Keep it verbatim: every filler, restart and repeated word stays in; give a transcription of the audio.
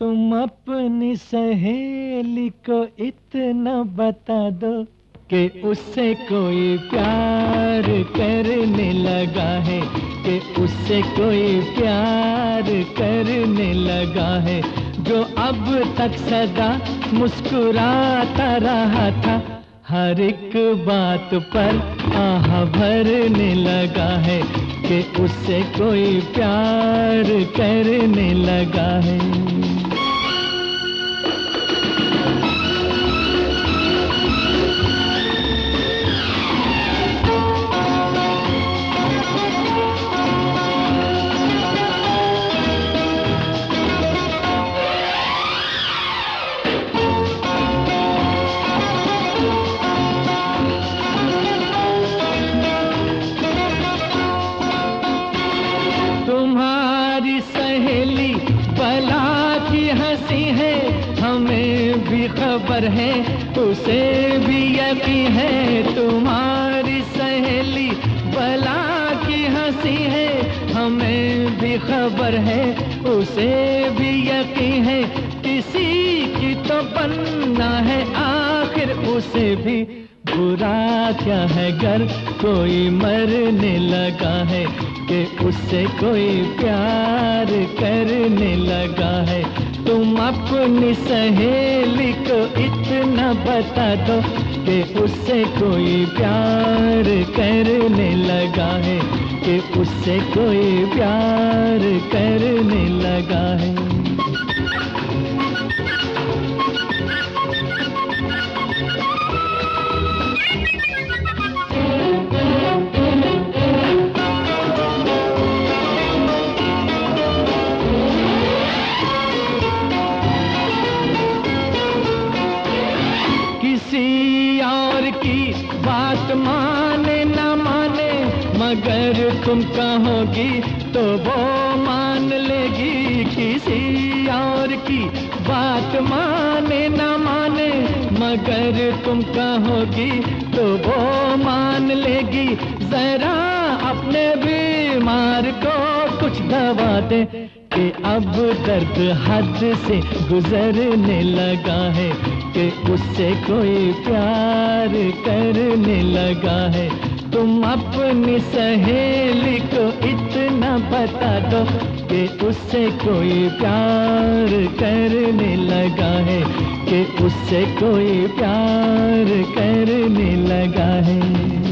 तुम अपनी सहेली को इतना बता दो कि उससे कोई प्यार करने लगा है, कि उससे कोई प्यार करने लगा है। जो अब तक सदा मुस्कुराता रहा था, हर एक बात पर आह भरने लगा है, कि उससे कोई प्यार करने लगा है। तुम्हारी सहेली बला की हंसी है, हमें भी खबर है, उसे भी यकीन है। तुम्हारी सहेली बला की हंसी है, हमें भी खबर है, उसे भी यकीन है। किसी की तो बनना है आखिर उसे भी, बुरा क्या है गर कोई मरने लगा है, कि उससे कोई प्यार करने लगा है। तुम अपनी सहेली को इतना बता दो कि उससे कोई प्यार करने लगा है, कि उससे कोई प्यार करने लगा है। किसी और की बात माने न माने, मगर तुम कहोगी तो वो मान लेगी। किसी और की बात माने न माने, मगर तुम कहोगी तो वो मान लेगी। जरा अपने बीमार को कुछ दवा दे, कि अब दर्द हद से गुजरने लगा है, कि उससे कोई प्यार करने लगा है। तुम अपनी सहेली को इतना बता दो कि उससे कोई प्यार करने लगा है, कि उससे कोई प्यार करने लगा है।